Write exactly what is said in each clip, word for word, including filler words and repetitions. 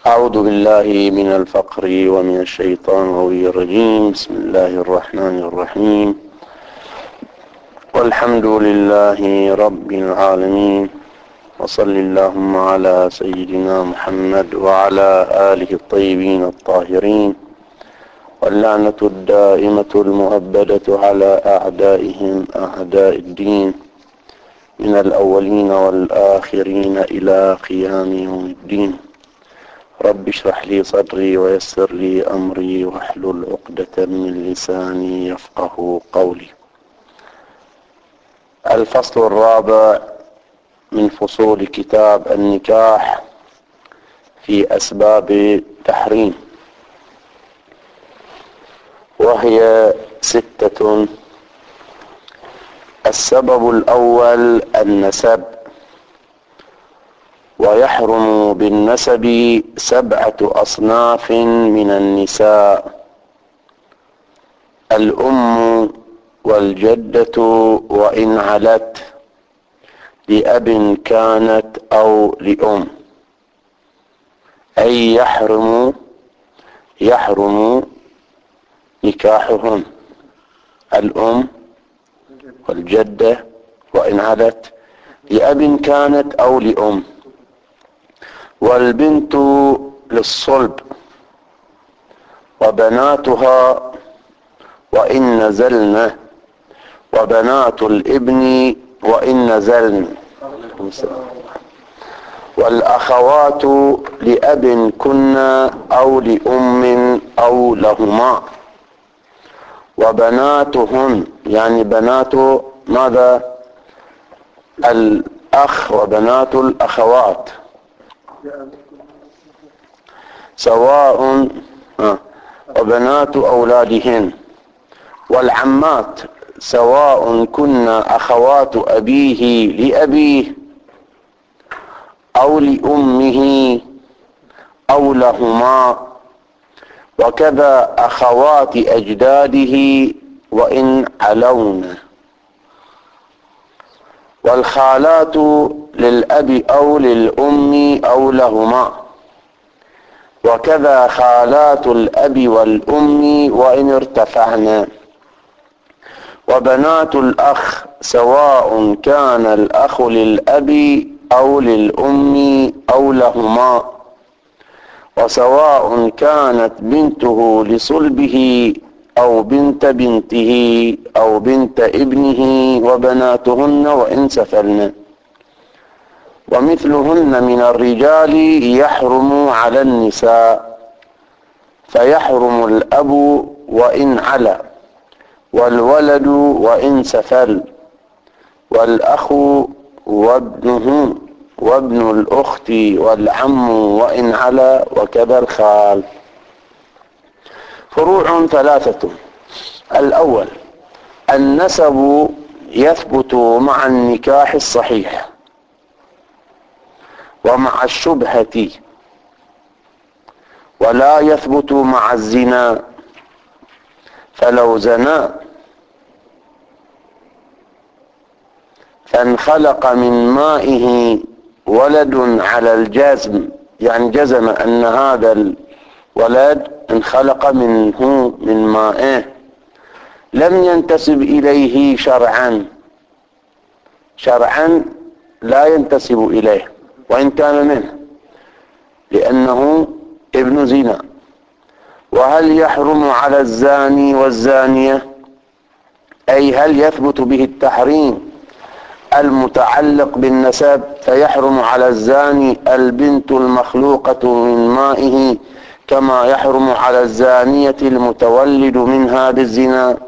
أعوذ بالله من الفقر ومن الشيطان الغوي الرجيم. بسم الله الرحمن الرحيم، والحمد لله رب العالمين، وصل اللهم على سيدنا محمد وعلى آله الطيبين الطاهرين، واللعنة الدائمة المؤبدة على أعدائهم أعداء الدين من الأولين والآخرين إلى قيام يوم الدين. رب اشرح لي صدري ويسر لي أمري واحلل عقدة من لساني يفقه قولي. الفصل الرابع من فصول كتاب النكاح في أسباب التحريم، وهي ستة. السبب الأول النسب، ويحرم بالنسب سبعة أصناف من النساء: الأم والجدة وإن علت، لأب كانت أو لأم، أي يحرم يحرم نكاحهم. الأم والجدة وإن علت، لأب كانت أو لأم. والبنت للصلب وبناتها وإن نزلن، وبنات الابن وإن نزلن، والأخوات لأب كن أو لأم أو لهما، وبناتهن يعني بنات ماذا؟ الأخ وبنات الأخوات سواء، وبنات أولادهن. والعمات سواء كن أخوات أبيه لأبيه أو لأمه أو لهما، وكذا أخوات أجداده وإن علون. والخالات للأب أو للأم أو لهما، وكذا خالات الأب والأم وإن ارتفعنا. وبنات الأخ سواء كان الأخ للأب أو للأم أو لهما، وسواء كانت بنته لصلبه أو بنت بنته أو بنت ابنه، وبناتهن وإن سفلن. ومثلهن من الرجال يحرم على النساء، فيحرم الأب وإن علا، والولد وإن سفل، والأخ وابنه وابن الأخت والعم وإن علا، وكذا الخال. فروع ثلاثة. الأول النسب يثبت مع النكاح الصحيح ومع الشبهة، ولا يثبت مع الزنا. فلو زنا فانخلق من مائه ولد على الجزم، يعني جزم أن هذا الولد انخلق منه من مائه، لم ينتسب إليه شرعا شرعا لا ينتسب إليه وإن كان منه، لأنه ابن زنا. وهل يحرم على الزاني والزانية، أي هل يثبت به التحريم المتعلق بالنسب، فيحرم على الزاني البنت المخلوقة من مائه كما يحرم على الزانية المتولد منها بالزنا؟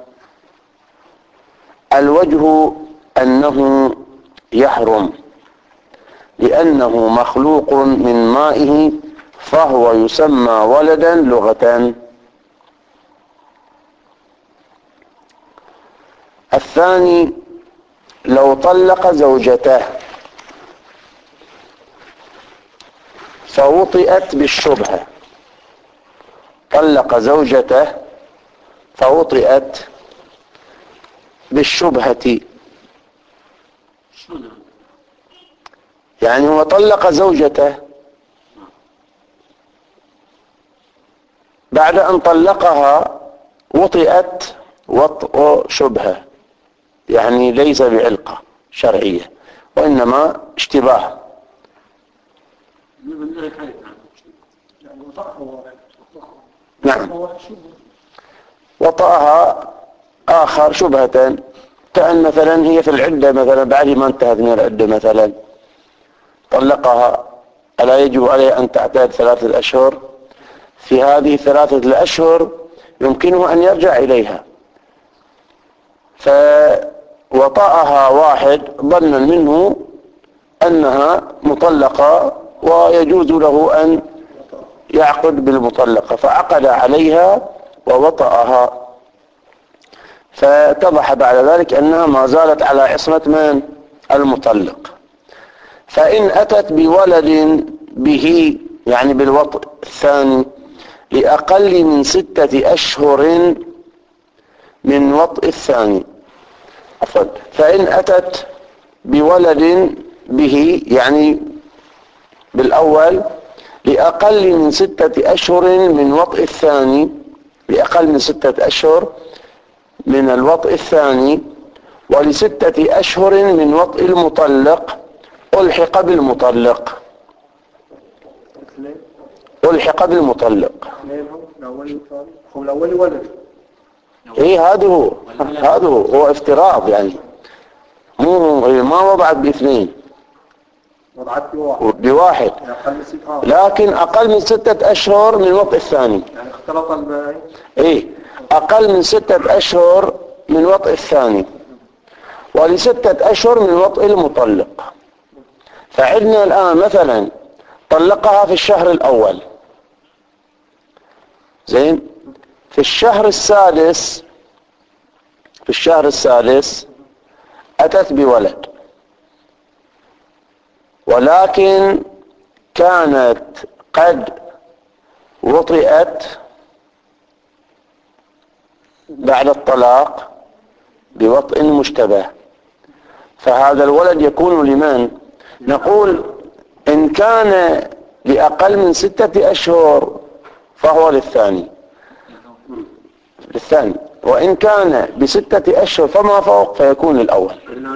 الوجه أنه يحرم لأنه مخلوق من مائه، فهو يسمى ولدا لغة. الثاني لو طلق زوجته فوطئت بالشبهة، طلق زوجته فوطئت بالشبهة، يعني هو طلق زوجته بعد أن طلقها وطئت وطء شبهة، يعني ليس بعلقة شرعية وإنما اشتباه. نعم، وطأها آخر شبهة، كأن مثلا هي في العدة مثلا بعد ما انتهت من العدة مثلا طلقها، ألا يجب عليه أن تعتاد ثلاثة أشهر؟ في هذه الثلاثة الأشهر يمكنه أن يرجع إليها، فوطأها واحد ظنا منه أنها مطلقة ويجوز له أن يعقد بالمطلقة، فعقد عليها ووطأها، فاتضح بعد ذلك أنها ما زالت على عصمة من؟ المطلق. فإن أتت بولد به، يعني بالوطء الثاني، لأقل من ستة أشهر من وطء الثاني، عفوا، فإن أتت بولد به يعني بالأول لأقل من ستة أشهر من وطء الثاني، لأقل من ستة أشهر من الوطء الثاني، ولستة أشهر من وطء المطلق، ألحق بالمطلق، ألحق بالمطلق. هو الأول ولد. إيه هذا هو، هذا هو هو افتراض، يعني مو ما وضعت باثنين، وضعت بواحد بواحد، لكن أقل من ستة أشهر من وطء الثاني، يعني اختلط الماء. إيه أقل من ستة أشهر من وطء الثاني، ولستة أشهر من وطء المطلق. فعندنا الآن مثلا طلقها في الشهر الأول، زين، في الشهر السادس في الشهر السادس أتت بولد، ولكن كانت قد وطئت بعد الطلاق بوطء مشتبه، فهذا الولد يكون لمن؟ نقول إن كان لأقل من ستة أشهر فهو للثاني للثاني وإن كان بستة أشهر فما فوق فيكون للأول.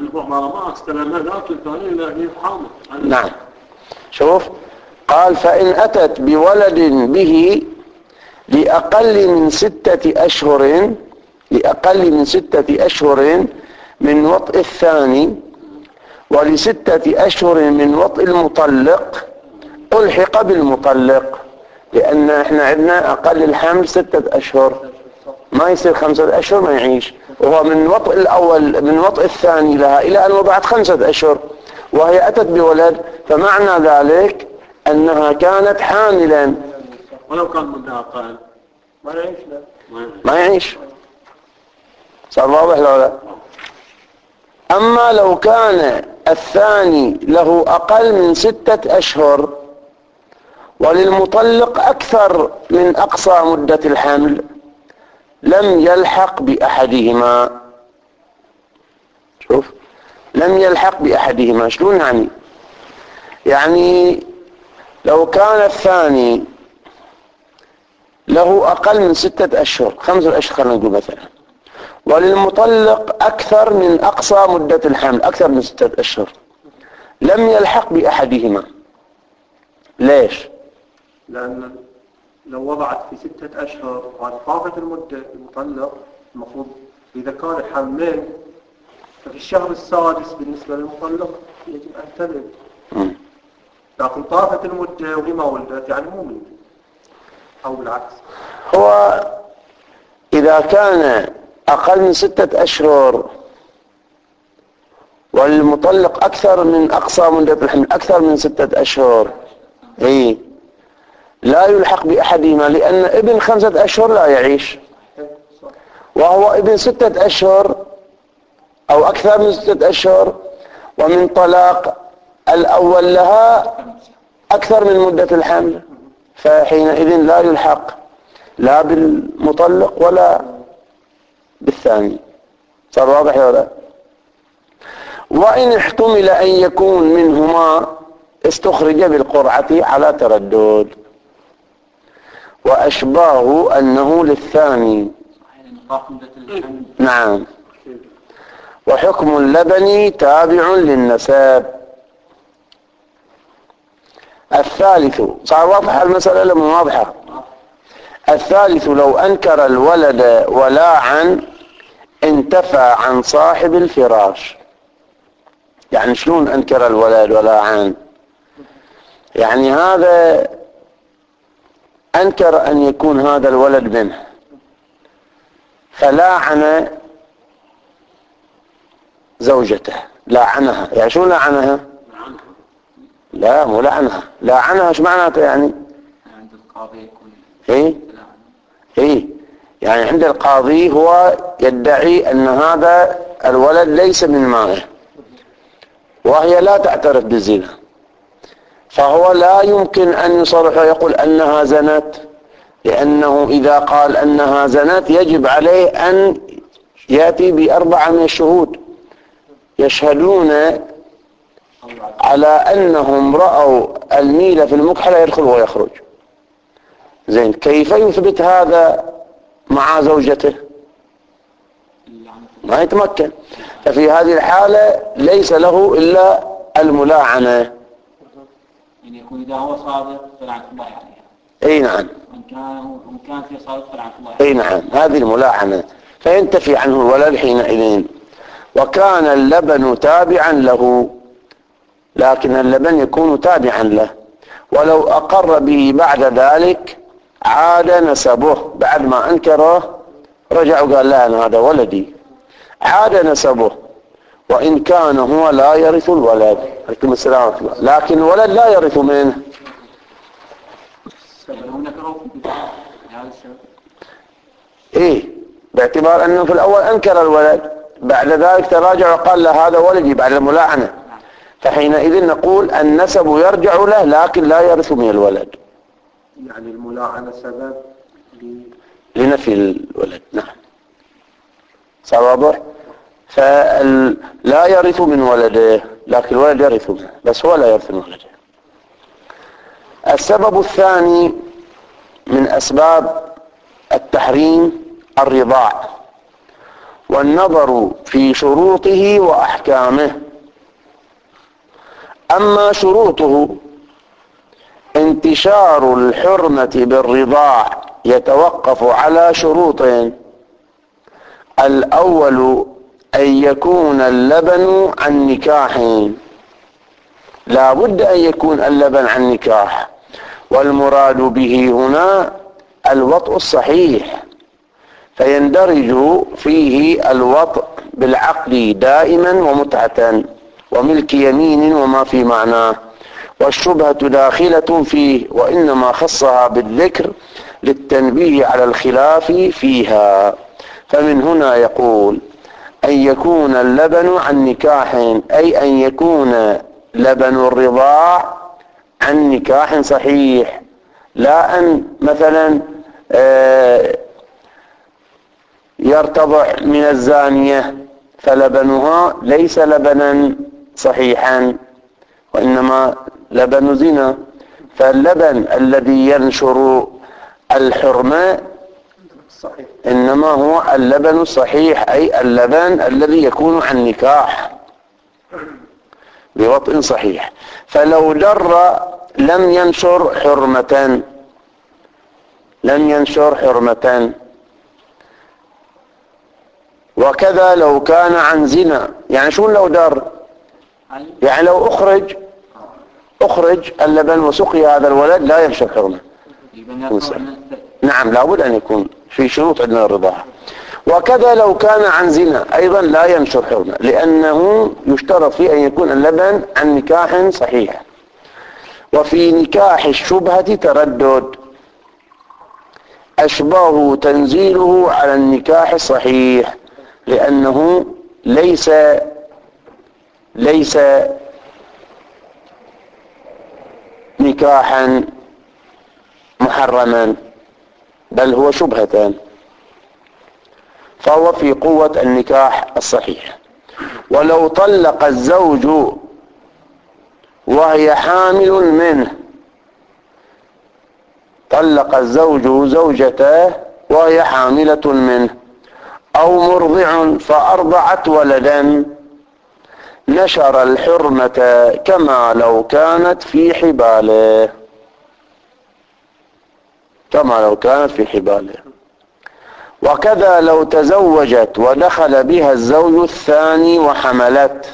نعم، شوف، قال فإن أتت بولد به لأقل من ستة أشهر لأقل من ستة أشهر من وطء الثاني، ولستة أشهر من وطء المطلق، ألحق بالمطلق، لأن احنا عندنا أقل الحمل ستة أشهر، ما يصير خمسة أشهر ما يعيش، وهو من وطء الأول من وطء الثاني لها إلى أن وضعت خمسة أشهر وهي أتت بولد، فمعنى ذلك أنها كانت حاملا، ولو كان منها أقل ما يعيش. ما يعيش. صار واضح لو لا؟ أما لو كان الثاني له أقل من ستة أشهر وللمطلق أكثر من أقصى مدة الحمل لم يلحق بأحدهما. شوف، لم يلحق بأحدهما شلون يعني؟ يعني لو كان الثاني له أقل من ستة أشهر، خمسة أشهر خلينا نقول مثلا، وللمطلق أكثر من أقصى مدة الحمل أكثر من ستة أشهر، لم يلحق بأحدهما. ليش؟ لأن لو وضعت في ستة أشهر وقد طافت المدة المطلق، المفروض إذا كان حملين ففي الشهر السادس بالنسبة للمطلق يجب أن تلد، لكن طافت المدة وهي ما ولدت يعني مو منه، أو بالعكس. هو إذا كان أقل من ستة أشهر والمطلق أكثر من أقصى مدة الحمل أكثر من ستة أشهر، إيه لا يلحق بأحدهما، لأن ابن خمسة أشهر لا يعيش، وهو ابن ستة أشهر أو أكثر من ستة أشهر، ومن طلاق الأول لها أكثر من مدة الحمل، فحينئذ لا يلحق لا بالمطلق ولا بالثاني. صار واضح ولا؟ وإن احتمل أن يكون منهما استخرج بالقرعة على تردد. وأشباهه أنه للثاني. نعم. وحكم اللبن تابع للنسب. الثالث، صار واضحة المسألة لم واضحة؟ الثالث لو أنكر الولد ولاعا انتفى عن صاحب الفراش. يعني شلون أنكر الولد ولاعا؟ يعني هذا أنكر أن يكون هذا الولد منه، فلاعن زوجته، لاعنها. يعني شو لاعنها؟ لا مو لعنها، لاعنها ايش معناته يعني؟ عند القاضي يكون ايه ايه يعني عند القاضي هو يدعي ان هذا الولد ليس من مائه وهي لا تعترف بالزنا، فهو لا يمكن ان يصرح ويقول انها زنت، لانه اذا قال انها زنت يجب عليه ان ياتي باربعه من الشهود يشهدون على انهم رأوا الميل في المكحلة يدخل ويخرج. زين، كيف يثبت هذا مع زوجته؟ ما يتمكن. ففي هذه الحالة ليس له الا الملاعنة. يعني يكون اذا هو صادق فلعنة الله عليها. اي نعم. وان كان وان كان في صادق فلعنة الله عليها. اي نعم، هذه الملاعنة، فينتفي عنه الولد حينئذ. وكان اللبن تابعا له، لكن اللبن يكون تابعا له، ولو أقر به بعد ذلك عاد نسبه. بعد ما أنكره رجع وقال لا أنا هذا ولدي، عاد نسبه، وإن كان هو لا يرث الولد. عليكم السلام ورحمة الله. لكن الولد لا يرث منه. إيه، باعتبار أنه في الأول أنكر الولد، بعد ذلك تراجع وقال لا هذا ولدي بعد الملاعنة، فحينئذ نقول النسب يرجع له لكن لا يرث من الولد. يعني الملاعنة سبب لنفي الولد. نعم، صار واضح؟ فلا يرث من ولده لكن الولد يرث منه، بس هو لا يرث من ولده. السبب الثاني من أسباب التحريم الرضاع، والنظر في شروطه وأحكامه. أما شروطه انتشار الحرمة بالرضاع يتوقف على شروطين. الأول أن يكون اللبن عن نكاح، لا بد أن يكون اللبن عن نكاح، والمراد به هنا الوطء الصحيح، فيندرج فيه الوطء بالعقد دائما ومتعة وملك يمين وما في معناه، والشبهة داخلة فيه، وإنما خصها بالذكر للتنبيه على الخلاف فيها. فمن هنا يقول أن يكون اللبن عن نكاح، أي أن يكون لبن الرضاع عن نكاح صحيح، لا أن مثلا يرتضع من الزانية فلبنها ليس لبنا صحيحا وإنما لبن زنا. فاللبن الذي ينشر الحرمة صحيح. إنما هو اللبن الصحيح، أي اللبن الذي يكون عن نكاح بوطء صحيح. فلو در لم ينشر حرمة، لم ينشر حرمة. وكذا لو كان عن زنا. يعني شو لو در؟ يعني لو أخرج أخرج اللبن وسقي هذا الولد لا ينشر حرمة. نعم، لابد أن يكون في شروط عندنا الرضاعة. وكذا لو كان عن زنا أيضا لا ينشر حرمة، لأنه يشترط فيه أن يكون اللبن عن نكاح صحيح. وفي نكاح الشبهة تردد، أشباه تنزيله على النكاح الصحيح، لأنه ليس ليس نكاحا محرما، بل هو شبهة، فهو في قوة النكاح الصحيح. ولو طلق الزوج وهي حامل منه، طلق الزوج زوجته وهي حاملة منه أو مرضع فأرضعت ولدا نشر الحرمة كما لو كانت في حباله كما لو كانت في حباله. وكذا لو تزوجت ودخل بها الزوج الثاني وحملت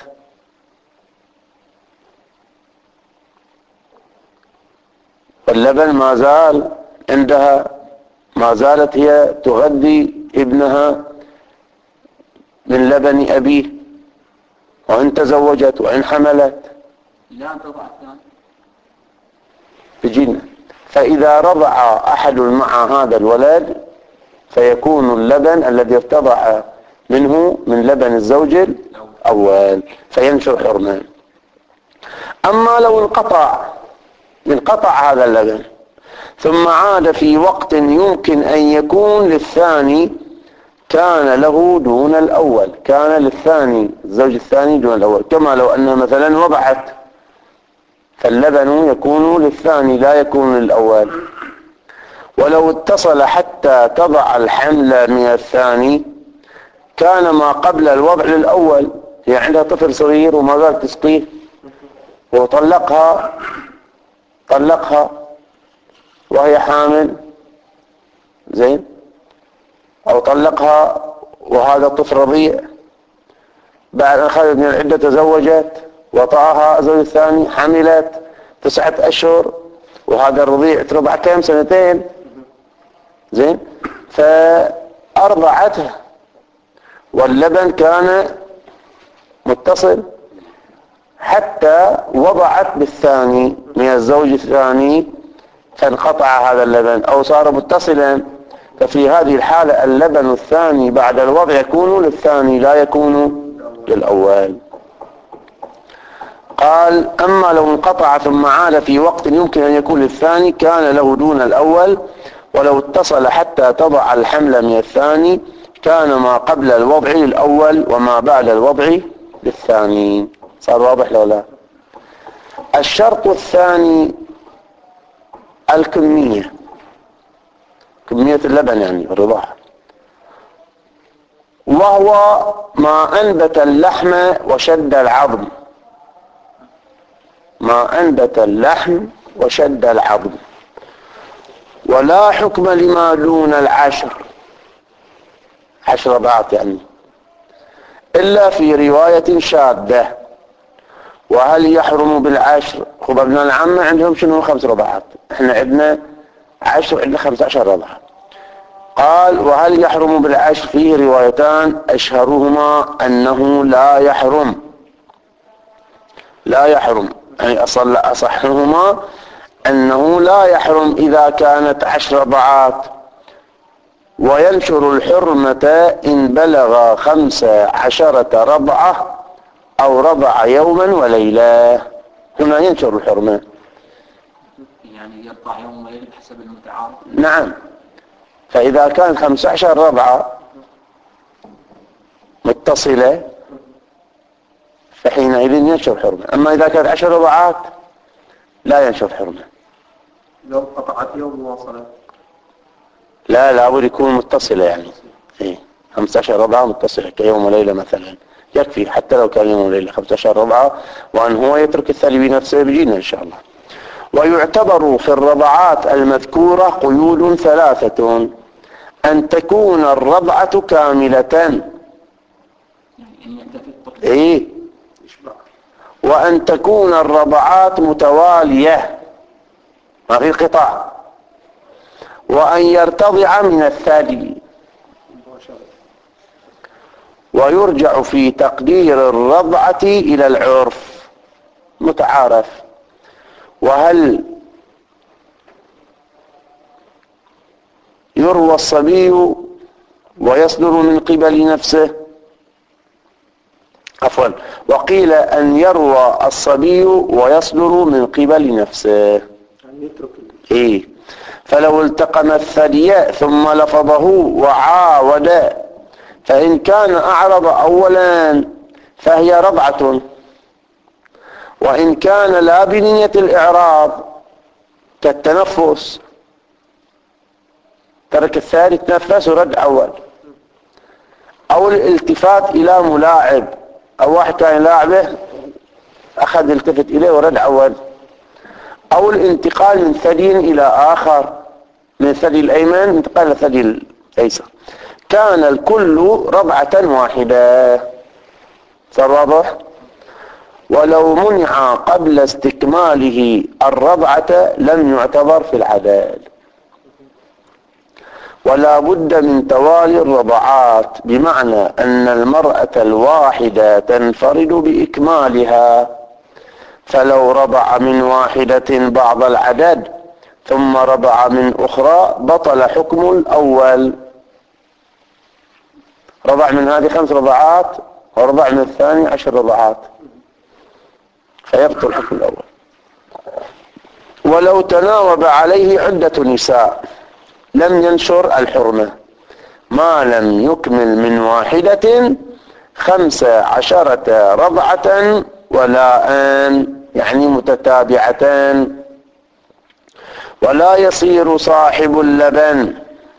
واللبن ما زال عندها، ما زالت هي تغذي ابنها من لبن أبيه، وإن تزوجت وإن حملت لا تضع الثاني بجنة. فإذا رضع أحد مع هذا الولد فيكون اللبن الذي ارتضع منه من لبن الزوج الأول فينشر حرمان. أما لو انقطع انقطع هذا اللبن ثم عاد في وقت يمكن أن يكون للثاني كان له دون الأول، كان للثاني الزوج الثاني دون الأول، كما لو أنها مثلا وضعت فاللبن يكون للثاني لا يكون للأول. ولو اتصل حتى تضع الحمل من الثاني كان ما قبل الوضع للأول، هي عندها طفل صغير وما زالت تسقيه وطلقها طلقها وهي حامل زين، أو طلقها وهذا الطفل رضيع، بعد أن خرجت من العدة تزوجت وطأها الزوج الثاني حملت تسعة أشهر وهذا الرضيع ترضع كم سنتين زين، فأرضعتها واللبن كان متصل حتى وضعت بالثاني من الزوج الثاني فانقطع هذا اللبن أو صار متصلا، ففي هذه الحالة اللبن الثاني بعد الوضع يكون للثاني لا يكون للأول. قال أما لو انقطع ثم عاد في وقت يمكن أن يكون للثاني كان له دون الأول. ولو اتصل حتى تضع الحمل من الثاني كان ما قبل الوضع للأول وما بعد الوضع للثاني. صار واضح لو لا؟ الشرط الثاني الكمية، كمية اللبن يعني الرضاعة، وهو ما أنبت اللحم وشد العظم، ما أنبت اللحم وشد العظم. ولا حكم لما دون العشر، عشر رضعات يعني، إلا في رواية شاذة. وهل يحرم بالعشر؟ خب ابن العامة عندهم شنو خمس رضعات، احنا عندنا عشر، عندنا خمسة عشر رضعة. قال وهل يحرم بالعشر؟ فيه روايتان أشهرهما أنه لا يحرم، لا يحرم يعني أصل أصحهما أنه لا يحرم إذا كانت عشر رضعات، وينشر الحرمة إن بلغ خمس عشرة رضعة أو رضع يوما وليلة. هنا ينشر الحرمة يعني يرضع يوم وليلة بحسب المتعارف. نعم، فإذا كان خمس عشر رضعة متصلة فحينئذ ينشر حرمة. أما إذا كانت عشر رضعات لا ينشر حرمة. لو قطعت يوم واصلة لا لابد يكون متصلة يعني إيه؟ خمسة عشر رضعة متصلة كيوم وليلة مثلا يكفي، حتى لو كان يوم وليلة خمسة عشر رضعة، وأن هو يترك الثاني بنفسه بيجينا إن شاء الله. ويعتبر في الرضعات المذكورة قيود ثلاثة: أن تكون الرضعة كاملة إيه؟ وأن تكون الرضعات متوالية ما في قطاع، وأن يرتضع من الثدي. ويرجع في تقدير الرضعة إلى العرف متعارف. وهل يروى الصبي ويصدر من قبل نفسه؟ عفوا، وقيل أن يروى الصبي ويصدر من قبل نفسه. إيه؟ فلو التقم الثدي ثم لفظه وعاود فإن كان أعرض أولا فهي رضعة، وإن كان لا بنية الإعراض كالتنفس ترك الثاني تنفس ورد أول. أو الالتفات إلى ملاعب، أو واحد كان لاعبه أخذ التفت إليه ورد أول. أو الانتقال من ثدي إلى آخر، من الثدي الأيمن انتقال إلى الثدي الأيسر. كان الكل ربعة واحدة. صار واضح؟ ولو منع قبل استكماله الربعة لم يعتبر في العدد. ولا بد من توالي الرضعات، بمعنى أن المرأة الواحدة تنفرد بإكمالها، فلو رضع من واحدة بعض العدد ثم رضع من أخرى بطل حكم الأول. رضع من هذه خمس رضعات ورضع من الثاني عشر رضعات فيبطل حكم الأول. ولو تناوب عليه عدة نساء لم ينشر الحرمة ما لم يكمل من واحدة خمس عشرة رضعة ولا آن، يعني متتابعتان. ولا يصير صاحب اللبن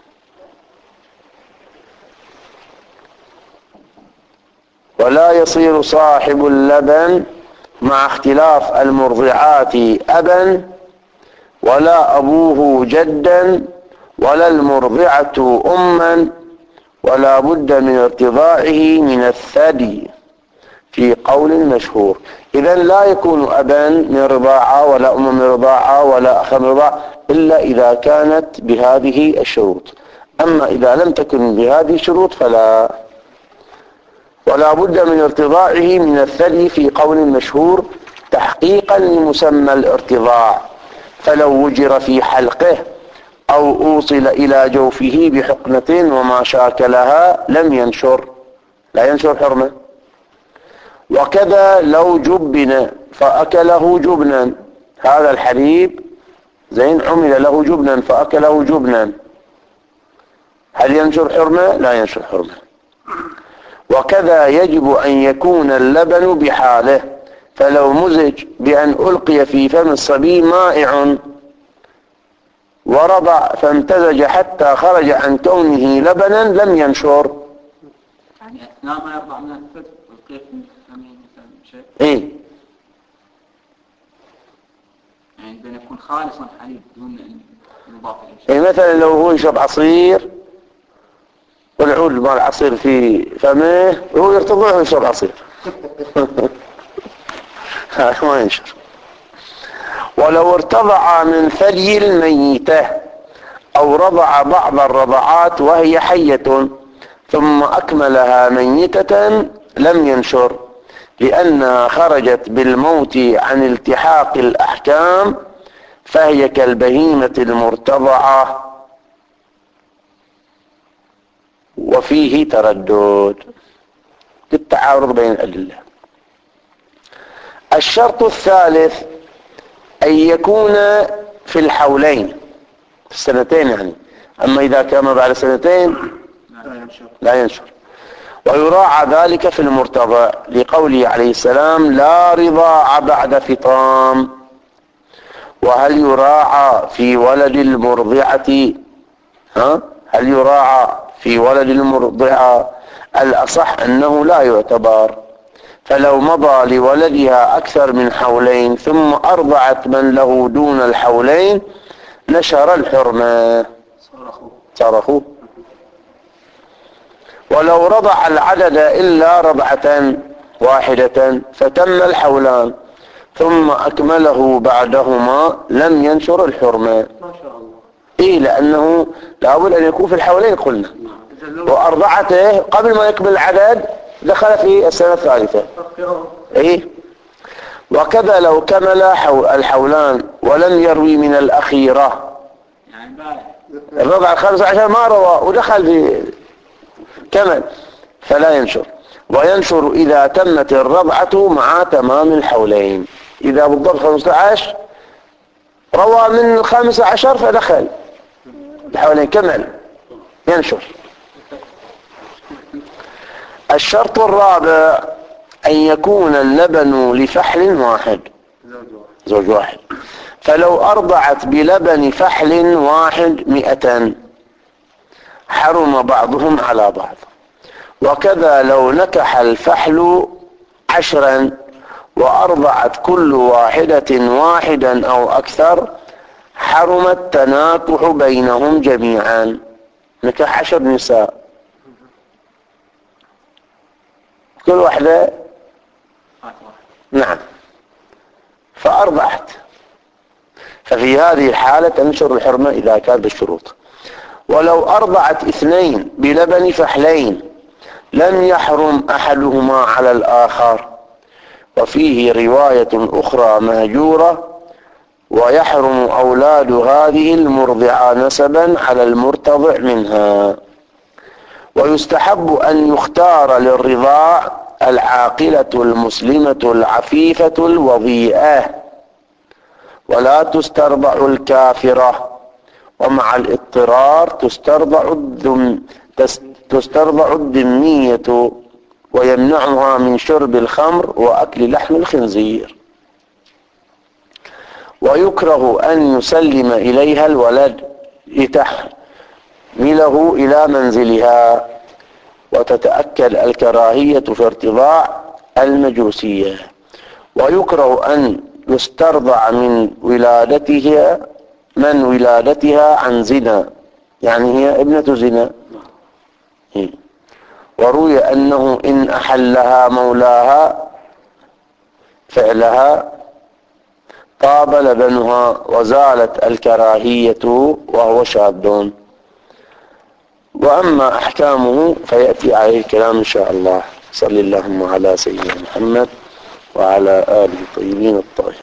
ولا يصير صاحب اللبن مع اختلاف المرضعات أبا، ولا أبوه جدا، ولا المرضعة أما، ولا بد من ارتضاعه من الثدي في قول مشهور. إذن لا يكون أبا من رضاعة ولا أم من رضاعة ولا أخ من رضاعة إلا إذا كانت بهذه الشروط. أما إذا لم تكن بهذه الشروط فلا. ولا بد من ارتضاعه من الثدي في قول مشهور تحقيقا لمسمى الارتضاع، فلو وجر في حلقه أو أوصل إلى جوفه بحقنة وما شاكلها لم ينشر، لا ينشر حرمة. وكذا لو جبن فأكله جبنا، هذا الحليب زين عمل له جبنا فأكله جبنا، هل ينشر حرمة؟ لا ينشر حرمة. وكذا يجب أن يكون اللبن بحاله، فلو مزج بأن ألقي في فم الصبي مائع ورضع فامتزج حتى خرج عن كونه لبنا لم ينشر. يعني أثناء ما يرضع من الثدي والقيف من الثمين مثلا شيء. إيه؟ يعني بأن يكون خالصا حليب دون إضافة إلى شيء. إيه مثلا لو هو يشرب عصير والعود مال العصير في فمه وهو يرتضع ويشرب عصير هذا ما ينشر. ولو ارتضع من ثدي الميتة أو رضع بعض الرضعات وهي حية ثم أكملها ميتة لم ينشر، لأنها خرجت بالموت عن التحاق الأحكام، فهي كالبهيمة المرتضعة وفيه تردد للتعارض بين الأدلة. الشرط الثالث أن يكون في الحولين، في السنتين يعني. أما إذا كان بعد سنتين لا ينشر. ويراعى ذلك في المرتضع لقوله عليه السلام لا رضاع بعد فطام. وهل يراعى في ولد المرضعة ها؟ هل يراعى في ولد المرضعة؟ الأصح أنه لا يعتبر، فلو مضى لولدها أكثر من حولين ثم أرضعت من له دون الحولين نشر الحرمة صار أخوه. ولو رضع العدد إلا رضعة واحدة فتم الحولان ثم أكمله بعدهما لم ينشر الحرمة. ما شاء الله. إيه لأنه لابد أن يكون في الحولين قلنا، وأرضعته قبل ما يكمل العدد دخل في السنة الثالثة. إيه. وكذا لو كمل الحولان ولم يروي من الأخيرة، يعني امبارح الرضع الخامس عشر ما روى ودخل في كمل فلا ينشر. وينشر إذا تمت الرضعة مع تمام الحولين. إذا بالضبط خمسة عشر روى من الخامس عشر فدخل الحولين كمل ينشر. الشرط الرابع أن يكون اللبن لفحل واحد، زوج واحد. فلو أرضعت بلبن فحل واحد مئة حرم بعضهم على بعض. وكذا لو نكح الفحل عشرا وأرضعت كل واحدة واحدا أو أكثر حرم التناكح بينهم جميعا. نكح عشر نساء كل واحدة نعم فأرضعت، ففي هذه الحالة تنشر الحرمة إذا كان بالشروط. ولو أرضعت اثنين بلبن فحلين لم يحرم أحدهما على الآخر. وفيه رواية أخرى مهجورة: ويحرم أولاد هذه المرضعة نسبا على المرتضع منها. ويستحب أن يختار للرضاع العاقلة المسلمة العفيفة الوضيئة، ولا تسترضع الكافرة، ومع الاضطرار تسترضع الذم تسترضع الذمية ويمنعها من شرب الخمر وأكل لحم الخنزير. ويكره أن يسلم إليها الولد لتحمله إلى منزلها، وتتأكد الكراهية في ارتضاع المجوسية. ويكره أن يسترضع من ولادتها من ولادتها عن زنا، يعني هي ابنة زنا. وروي أنه إن أحلها مولاها فعلها طاب لبنها وزالت الكراهية وهو شاب. وأما أحكامه فيأتي عليه الكلام إن شاء الله. صلى اللهم على سيدنا محمد وعلى آله الطيبين الطاهرين.